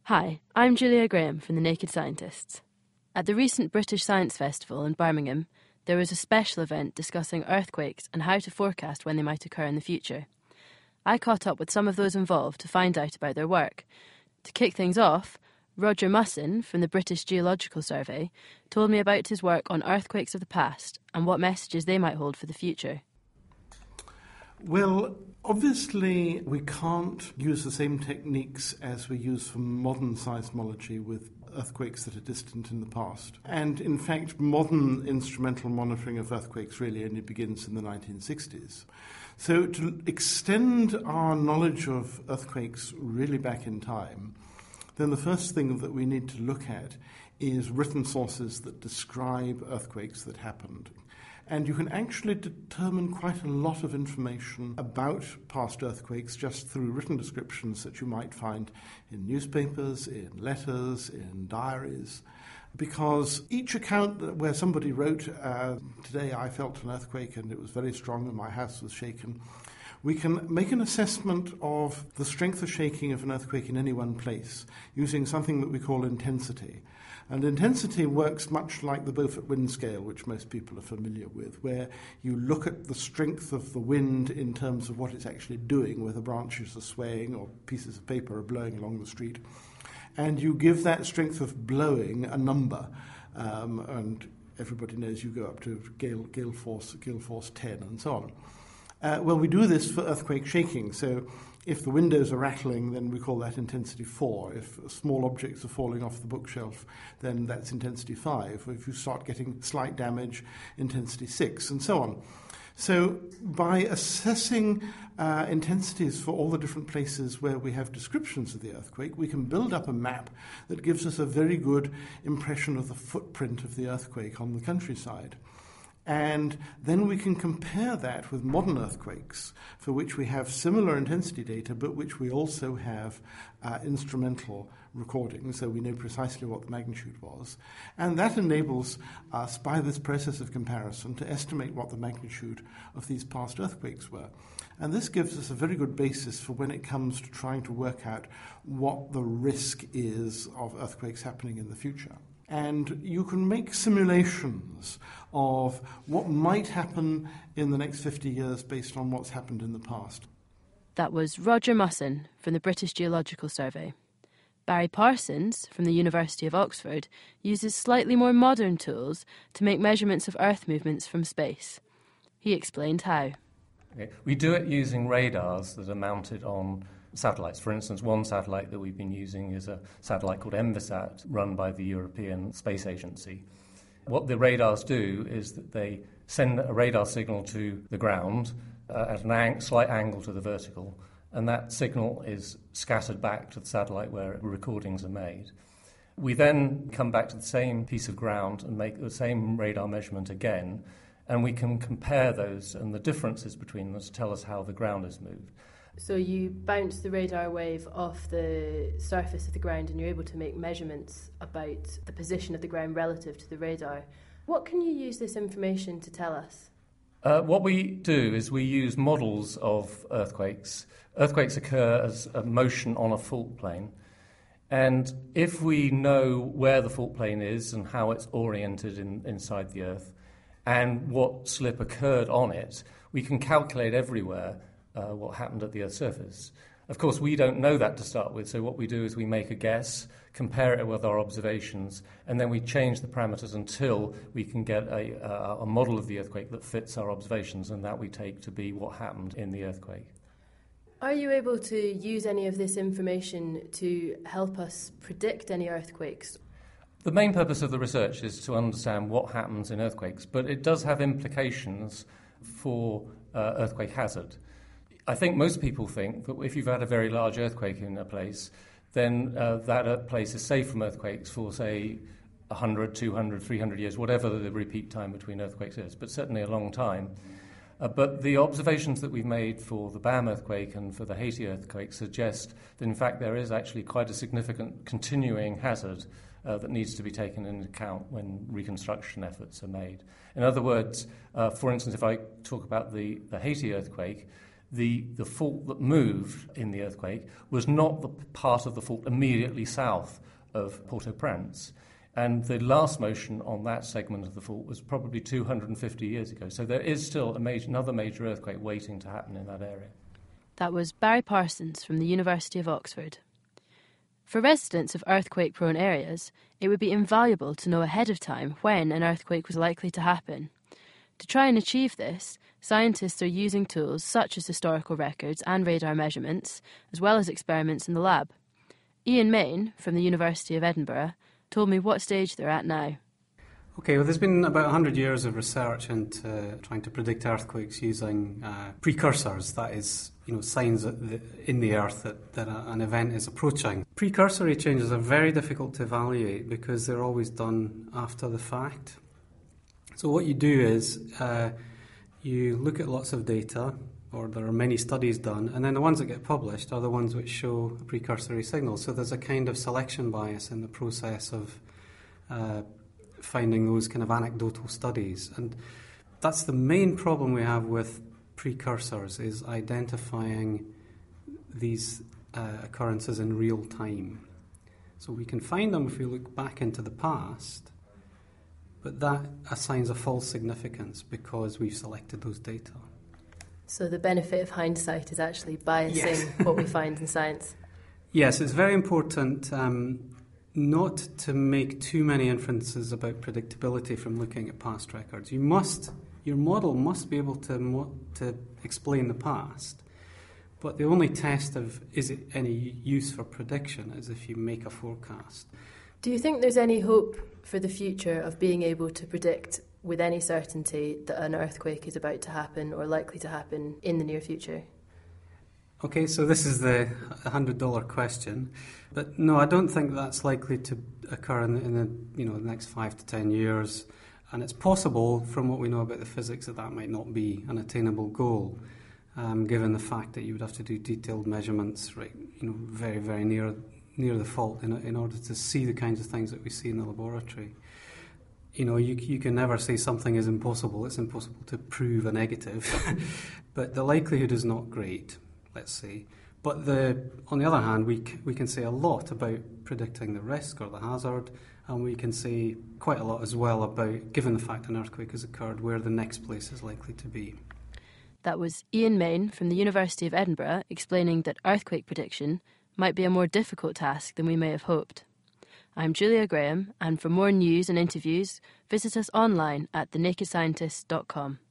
Hi, I'm Julia Graham from The Naked Scientists. At the recent British Science Festival in Birmingham, there was a special event discussing earthquakes and how to forecast when they might occur in the future. I caught up with some of those involved to find out about their work. To kick things off, Roger Musson from the British Geological Survey told me about his work on earthquakes of the past and what messages they might hold for the future. Well, obviously we can't use the same techniques as we use for modern seismology with earthquakes that are distant in the past. And in fact, modern instrumental monitoring of earthquakes really only begins in the 1960s. So to extend our knowledge of earthquakes really back in time, then the first thing that we need to look at is written sources that describe earthquakes that happened. And you can actually determine quite a lot of information about past earthquakes just through written descriptions that you might find in newspapers, in letters, in diaries. Because each account where somebody wrote, today I felt an earthquake and it was very strong and my house was shaken, we can make an assessment of the strength of shaking of an earthquake in any one place using something that we call intensity. And intensity works much like the Beaufort wind scale, which most people are familiar with, where you look at the strength of the wind in terms of what it's actually doing, whether branches are swaying or pieces of paper are blowing along the street. And you give that strength of blowing a number. And everybody knows you go up to gale force 10 and so on. Well, we do this for earthquake shaking. So if the windows are rattling, then we call that intensity 4. If small objects are falling off the bookshelf, then that's intensity 5. If you start getting slight damage, intensity 6, and so on. So by assessing intensities for all the different places where we have descriptions of the earthquake, we can build up a map that gives us a very good impression of the footprint of the earthquake on the countryside. And then we can compare that with modern earthquakes, for which we have similar intensity data, but which we also have instrumental recordings, so we know precisely what the magnitude was. And that enables us, by this process of comparison, to estimate what the magnitude of these past earthquakes were. And this gives us a very good basis for when it comes to trying to work out what the risk is of earthquakes happening in the future. And you can make simulations of what might happen in the next 50 years based on what's happened in the past. That was Roger Musson from the British Geological Survey. Barry Parsons from the University of Oxford uses slightly more modern tools to make measurements of Earth movements from space. He explained how. Okay. We do it using radars that are mounted on satellites. For instance, one satellite that we've been using is a satellite called ENVISAT, run by the European Space Agency. What the radars do is that they send a radar signal to the ground at a slight angle to the vertical, and that signal is scattered back to the satellite where recordings are made. We then come back to the same piece of ground and make the same radar measurement again, and we can compare those and the differences between them to tell us how the ground is moved. So you bounce the radar wave off the surface of the ground and you're able to make measurements about the position of the ground relative to the radar. What can you use this information to tell us? What we do is we use models of earthquakes. Earthquakes occur as a motion on a fault plane. And if we know where the fault plane is and how it's oriented inside the Earth and what slip occurred on it, we can calculate everywhere what happened at the Earth's surface. Of course, we don't know that to start with, so what we do is we make a guess, compare it with our observations, and then we change the parameters until we can get a model of the earthquake that fits our observations, and that we take to be what happened in the earthquake. Are you able to use any of this information to help us predict any earthquakes? The main purpose of the research is to understand what happens in earthquakes, but it does have implications for earthquake hazard. I think most people think that if you've had a very large earthquake in a place, then that place is safe from earthquakes for, say, 100, 200, 300 years, whatever the repeat time between earthquakes is, but certainly a long time. But the observations that we've made for the BAM earthquake and for the Haiti earthquake suggest that, in fact, there is actually quite a significant continuing hazard that needs to be taken into account when reconstruction efforts are made. In other words, for instance, if I talk about the Haiti earthquake, the fault that moved in the earthquake was not the part of the fault immediately south of Port-au-Prince. And the last motion on that segment of the fault was probably 250 years ago. So there is still another major earthquake waiting to happen in that area. That was Barry Parsons from the University of Oxford. For residents of earthquake-prone areas, it would be invaluable to know ahead of time when an earthquake was likely to happen. To try and achieve this, scientists are using tools such as historical records and radar measurements, as well as experiments in the lab. Ian Main, from the University of Edinburgh, told me what stage they're at now. Okay, well, there's been about 100 years of research into trying to predict earthquakes using precursors, that is, signs in the earth that an event is approaching. Precursory changes are very difficult to evaluate because they're always done after the fact. So what you do is you look at lots of data, or there are many studies done, and then the ones that get published are the ones which show a precursory signal. So there's a kind of selection bias in the process of finding those kind of anecdotal studies. And that's the main problem we have with precursors, is identifying these occurrences in real time. So we can find them if we look back into the past, but that assigns a false significance because we've selected those data. So the benefit of hindsight is actually biasing what we find in science? Yes, it's very important not to make too many inferences about predictability from looking at past records. Your model must be able to explain the past, but the only test of is it any use for prediction is if you make a forecast. Do you think there's any hope for the future of being able to predict with any certainty that an earthquake is about to happen or likely to happen in the near future? Okay, so this is the $100 question. But no, I don't think that's likely to occur in the next 5 to 10 years. And it's possible, from what we know about the physics, that might not be an attainable goal, given the fact that you would have to do detailed measurements, very, very near the fault in order to see the kinds of things that we see in the laboratory. You can never say something is impossible. It's impossible to prove a negative. But the likelihood is not great, let's say. But on the other hand, we can say a lot about predicting the risk or the hazard, and we can say quite a lot as well about, given the fact an earthquake has occurred, where the next place is likely to be. That was Ian Main from the University of Edinburgh explaining that earthquake prediction might be a more difficult task than we may have hoped. I'm Julia Graham, and for more news and interviews, visit us online at thenakedscientist.com.